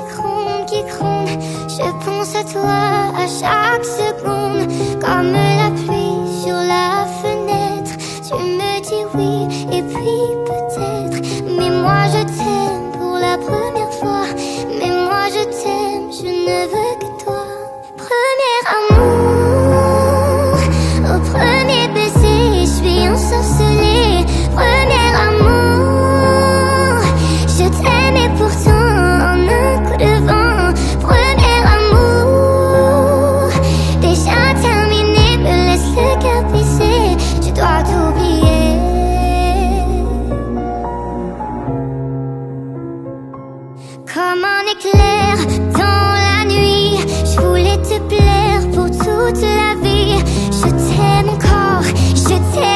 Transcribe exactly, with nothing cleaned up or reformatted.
gronde, qui gronde. Je pense à toi à chaque seconde, comme la